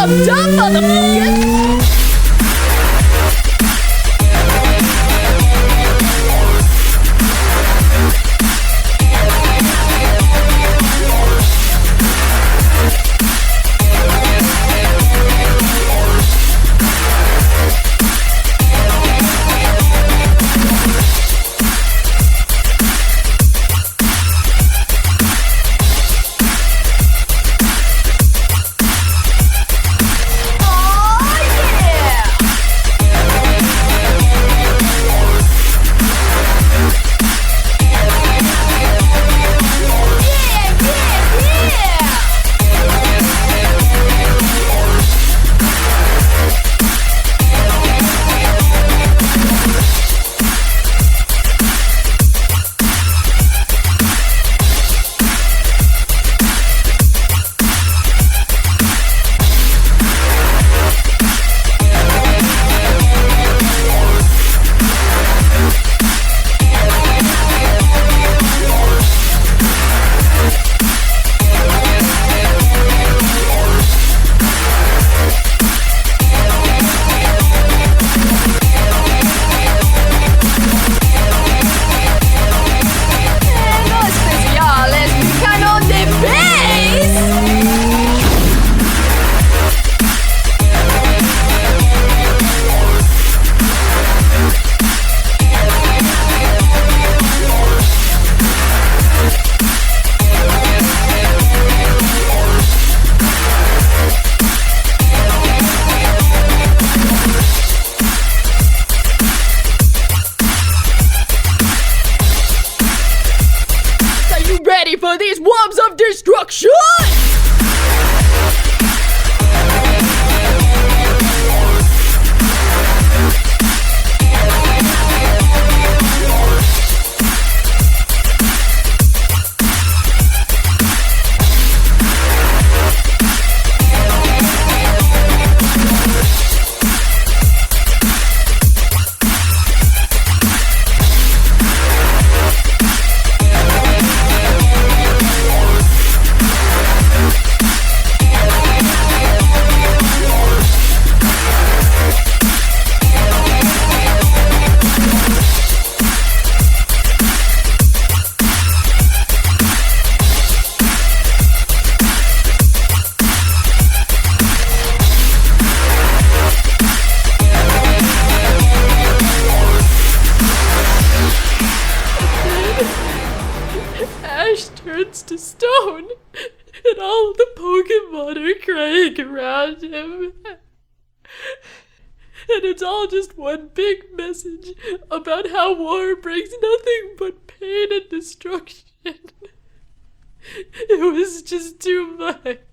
up, dumb motherfucker! Ready for these wobs of destruction? Ash turns to stone, and all the Pokemon are crying around him. And it's all just one big message about how war brings nothing but pain and destruction. It was just too much.